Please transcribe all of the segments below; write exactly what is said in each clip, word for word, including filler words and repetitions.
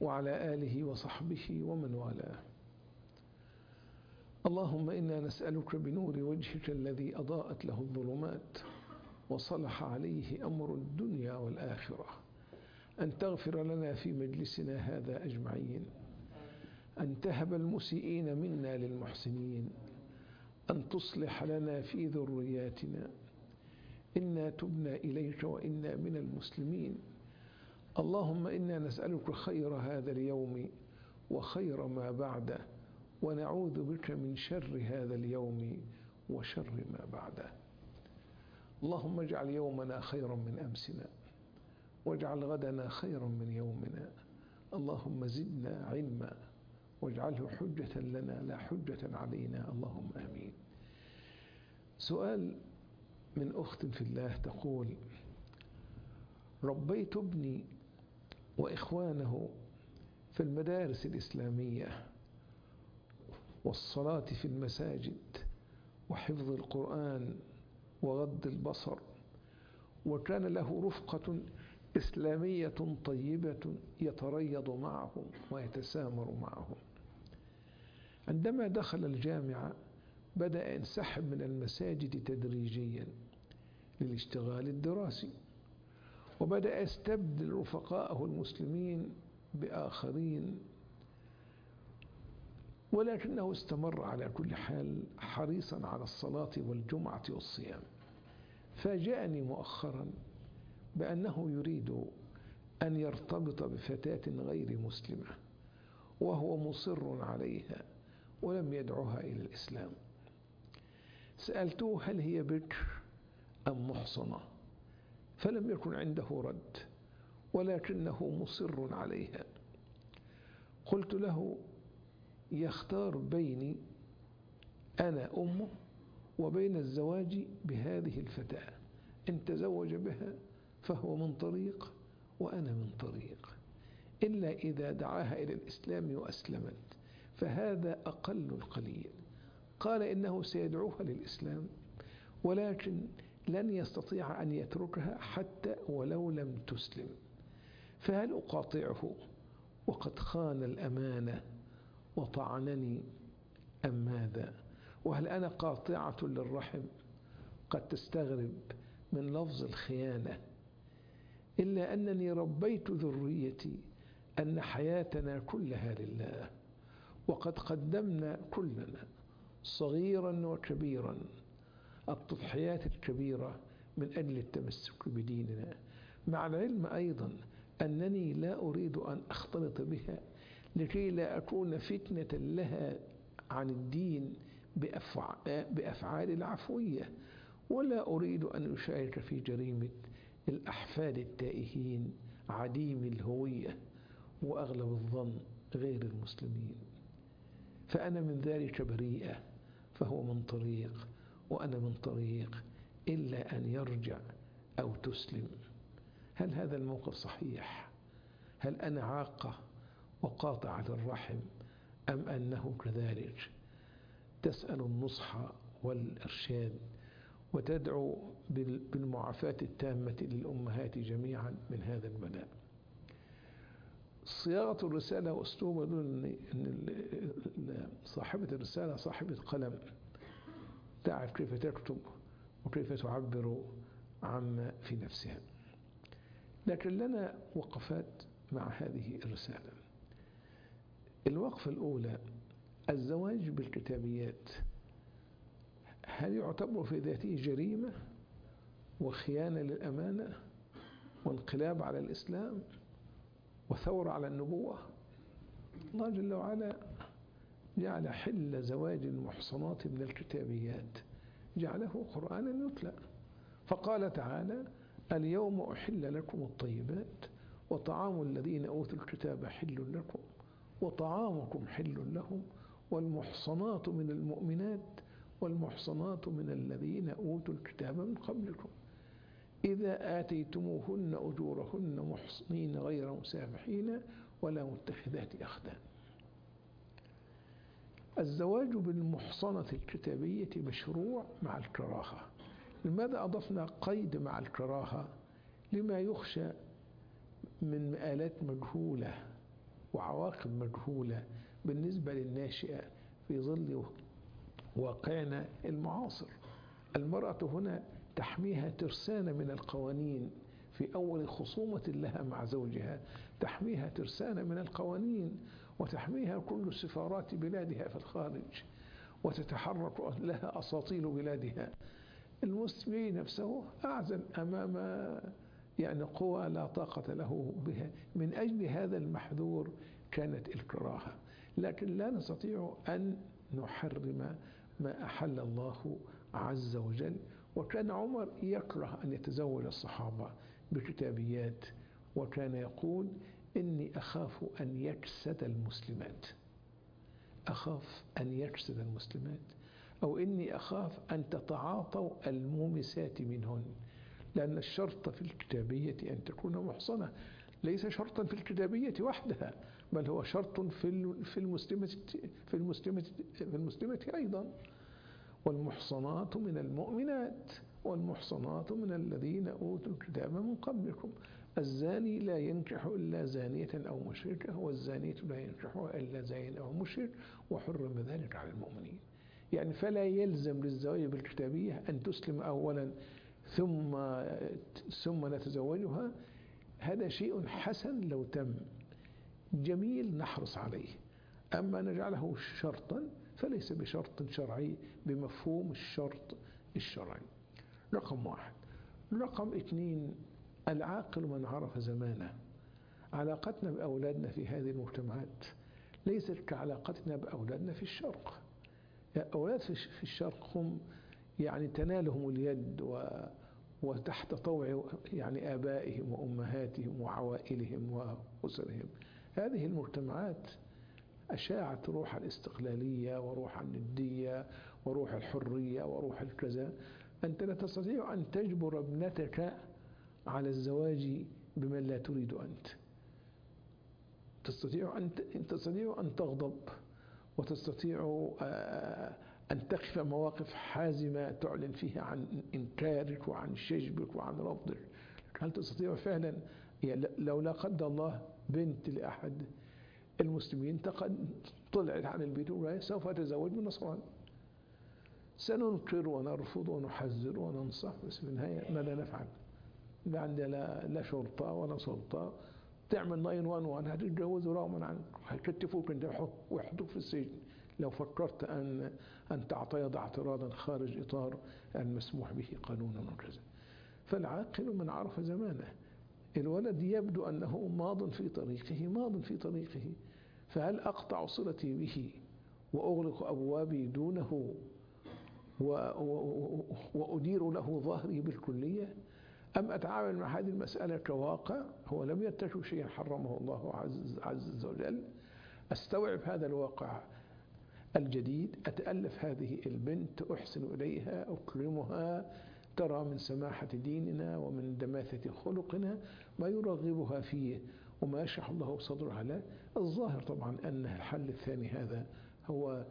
وعلى آله وصحبه ومن والاه. اللهم إنا نسألك بنور وجهك الذي أضاءت له الظلمات وصلح عليه أمر الدنيا والآخرة أن تغفر لنا في مجلسنا هذا أجمعين، أن تهب المسيئين منا للمحسنين، أن تصلح لنا في ذرياتنا، إنا تبنا إليك وإنا من المسلمين. اللهم إنا نسألك خير هذا اليوم وخير ما بعده، ونعوذ بك من شر هذا اليوم وشر ما بعده. اللهم اجعل يومنا خيرا من أمسنا، واجعل غدنا خيرا من يومنا. اللهم زدنا علما واجعله حجة لنا لا حجة علينا، اللهم آمين. سؤال من أخت في الله تقول: ربيت ابني وإخوانه في المدارس الإسلامية والصلاة في المساجد وحفظ القرآن وغض البصر، وكان له رفقة إسلامية طيبة يتريض معهم ويتسامر معهم. عندما دخل الجامعة بدأ ينسحب من المساجد تدريجيا للاشتغال الدراسي، وبدأ يستبدل رفقاءه المسلمين بآخرين، ولكنه استمر على كل حال حريصا على الصلاة والجمعة والصيام. فاجأني مؤخرا بأنه يريد أن يرتبط بفتاة غير مسلمة وهو مصر عليها ولم يدعوها إلى الإسلام. سألته هل هي بكر أم محصنة، فلم يكن عنده رد، ولكنه مصر عليها. قلت له: يختار بيني أنا أمه وبين الزواج بهذه الفتاة، إن تزوج بها فهو من طريق وأنا من طريق، إلا إذا دعاها إلى الإسلام وأسلمت، فهذا أقل القليل. قال إنه سيدعوها للإسلام، ولكن لن يستطيع أن يتركها حتى ولو لم تسلم. فهل أقاطعه وقد خان الأمانة وطعنني أم ماذا؟ وهل أنا قاطعة للرحم؟ قد تستغرب من لفظ الخيانة، إلا أنني ربيت ذريتي أن حياتنا كلها لله، وقد قدمنا كلنا صغيرا وكبيرا التضحيات الكبيرة من أجل التمسك بديننا، مع العلم أيضا أنني لا أريد أن أختلط بها لكي لا أكون فتنة لها عن الدين بأفعال العفوية، ولا أريد أن أشارك في جريمة الأحفاد التائهين عديم الهوية وأغلب الظن غير المسلمين. فأنا من ذلك بريئة، فهو من طريق وأنا من طريق، إلا أن يرجع أو تسلم. هل هذا الموقف صحيح؟ هل أنا عاقة وقاطعة الرحم أم أنه كذلك؟ تسأل النصح والإرشاد وتدعو بالمعافاة التامة للأمهات جميعا من هذا البلاء. صياغة الرسالة وأسلوبها دون أن صاحبة الرسالة صاحبة قلم تعرف كيف تكتب وكيف تعبر عما في نفسها. لكن لنا وقفات مع هذه الرسالة. الوقفة الأولى: الزواج بالكتابيات هل يعتبر في ذاته جريمة وخيانة للأمانة وانقلاب على الإسلام وثورة على النبوة؟ الله جل وعلا جعل حل زواج المحصنات من الكتابيات جعله قرآنا يتلى، فقال تعالى: اليوم أحل لكم الطيبات وطعام الذين أوتوا الكتاب حل لكم وطعامكم حل لهم والمحصنات من المؤمنات والمحصنات من الذين أوتوا الكتاب من قبلكم إذا آتيتموهن أجورهن محصنين غير مسافحين ولا متخذات أخدان. الزواج بالمحصنة الكتابية مشروع مع الكراهة. لماذا أضفنا قيد مع الكراهة؟ لما يخشى من مآلات مجهولة وعواقب مجهولة بالنسبة للناشئة في ظل واقعنا المعاصر. المرأة هنا تحميها ترسانة من القوانين في أول خصومة لها مع زوجها، تحميها ترسانة من القوانين وتحميها كل سفارات بلادها في الخارج، وتتحرك لها أساطيل بلادها. المسلم نفسه أعزل أمام يعني قوى لا طاقة له بها. من أجل هذا المحذور كانت الكراهة، لكن لا نستطيع أن نحرم ما أحل الله عز وجل. وكان عمر يكره أن يتزوج الصحابة بكتابيات، وكان يقول: إني أخاف أن يكسد المسلمات، أخاف أن يكسد المسلمات، أو إني أخاف أن تتعاطوا المومسات منهن، لأن الشرط في الكتابية أن تكون محصنة، ليس شرطا في الكتابية وحدها، بل هو شرط في في المسلمة في المسلمة في المسلمة أيضا. والمحصنات من المؤمنات والمحصنات من الذين أوتوا الكتاب من قبلكم، الزاني لا ينكح إلا زانية أو مشركة، والزانية لا ينكحها إلا زان أو مشرك، وحرم ذلك على المؤمنين. يعني فلا يلزم للزواج بالكتابية أن تسلم أولا ثم ثم نتزوجها. هذا شيء حسن لو تم، جميل نحرص عليه. أما نجعله شرطا فليس بشرط شرعي بمفهوم الشرط الشرعي. رقم واحد. رقم اثنين، العاقل من عرف زمانه. علاقتنا بأولادنا في هذه المجتمعات ليست كعلاقتنا بأولادنا في الشرق. أولاد في الشرق هم يعني تنالهم اليد و وتحت طوع يعني آبائهم وأمهاتهم وعوائلهم وأسرهم. هذه المجتمعات أشاعت روح الاستقلالية وروح الندية وروح الحرية وروح الكذا. أنت لا تستطيع أن تجبر ابنتك على الزواج بمن لا تريد أنت. تستطيع أن تستطيع أن تغضب، وتستطيع أن تقف مواقف حازمة تعلن فيها عن إنكارك وعن شجبك وعن رفضك. هل تستطيع فعلا لو لا قدر الله بنت لأحد المسلمين طلعت عن البيت سوف أتزوج من نصراني، سننكر ونرفض ونحذر وننصح، بس في النهاية ماذا نفعل؟ ما عندنا لا, لا شرطة ولا سلطة. تعمل ناين وان وان هتتجوز رغما عنك، هيكتفوك انت ويحطوك في السجن لو فكرت أن أن تعترض اعتراضا خارج إطار المسموح به قانونا وكذا. فالعاقل من عرف زمانه. الولد يبدو أنه ماض في طريقه ماض في طريقه، فهل أقطع صلتي به وأغلق أبوابي دونه وأدير له ظهري بالكلية، أم أتعامل مع هذه المسألة كواقع هو لم يرتكب شيئا حرمه الله عز, عز وجل؟ أستوعب هذا الواقع الجديد، أتألف هذه البنت، أحسن إليها، أكرمها، ترى من سماحة ديننا ومن دماثة خلقنا ما يرغبها فيه وما يشرح الله صدرها له. الظاهر طبعا أن الحل الثاني هذا هو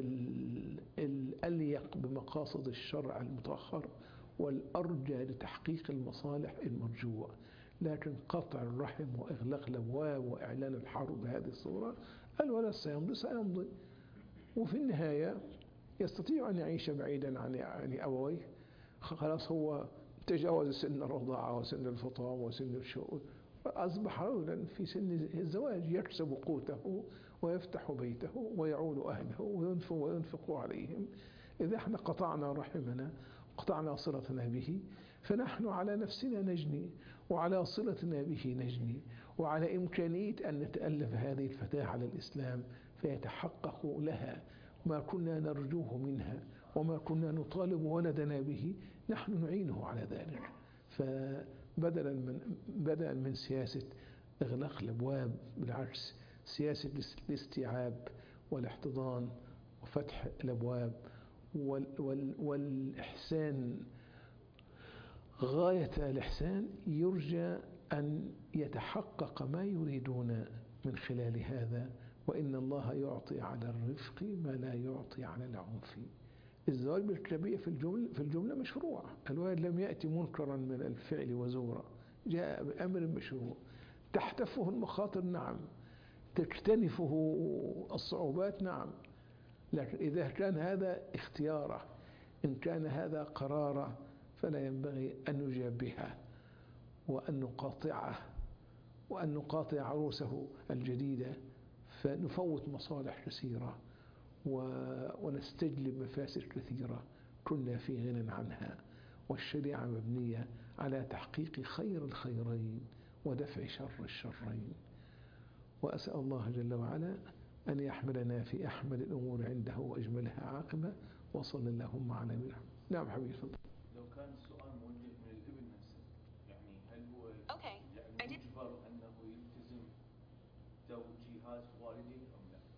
الأليق بمقاصد الشرع المتأخر والأرجى لتحقيق المصالح المرجوة. لكن قطع الرحم وإغلاق الأبواب وإعلان الحرب بهذه الصورة، الولد سيمضي سيمضي وفي النهاية يستطيع أن يعيش بعيدا عن يعني أبويه. خلاص هو تجاوز سن الرضاعة وسن الفطام وسن الشؤون، أصبح رجلا في سن الزواج يكسب قوته ويفتح بيته ويعول أهله وينفق وينفق عليهم. إذا احنا قطعنا رحمنا قطعنا صلتنا به، فنحن على نفسنا نجني وعلى صلتنا به نجني، وعلى إمكانية أن نتألف هذه الفتاة على الإسلام فيتحقق لها ما كنا نرجوه منها وما كنا نطالب ولدنا به، نحن نعينه على ذلك. فبدلا من بدلا من سياسة إغلاق الأبواب، بالعكس سياسة الاستيعاب والاحتضان وفتح الأبواب وال وال والإحسان غاية الإحسان. يرجى أن يتحقق ما يريدون من خلال هذا، وإن الله يعطي على الرفق ما لا يعطي على العنف. الزواج بالكتابية في الجملة في الجملة مشروع. الولد لم يأتي منكرا من الفعل وزورا، جاء بأمر مشروع. تحتفه المخاطر، نعم، تكتنفه الصعوبات نعم، لكن إذا كان هذا اختياره، إن كان هذا قراره، فلا ينبغي أن نجابهه وأن نقاطعه وأن نقاطع عروسه الجديدة، فنفوت مصالح كثيرة ونستجلب مفاسد كثيرة كنا في غنى عنها. والشريعة مبنية على تحقيق خير الخيرين ودفع شر الشرين. وأسأل الله جل وعلا أن يحملنا في أحمد الأمور عنده وأجملها عاقبة، وصل اللهم على نبينا. نعم حبيبي تفضل. لو كان السؤال موجه من الابن نفسه، يعني هل هو Okay. يعني مجبر أنه يلتزم توجيهات والده أم لا؟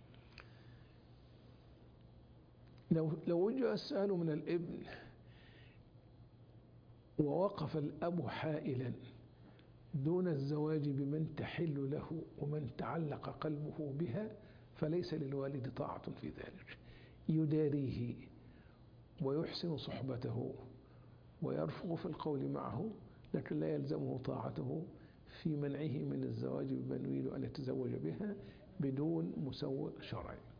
لو لو وجه السؤال من الابن ووقف الأب حائلا دون الزواج بمن تحل له ومن تعلق قلبه بها، فليس للوالد طاعة في ذلك. يداريه ويحسن صحبته ويرفق في القول معه، لكن لا يلزمه طاعته في منعه من الزواج بمن يريد أن يتزوج بها بدون مسوغ شرعي.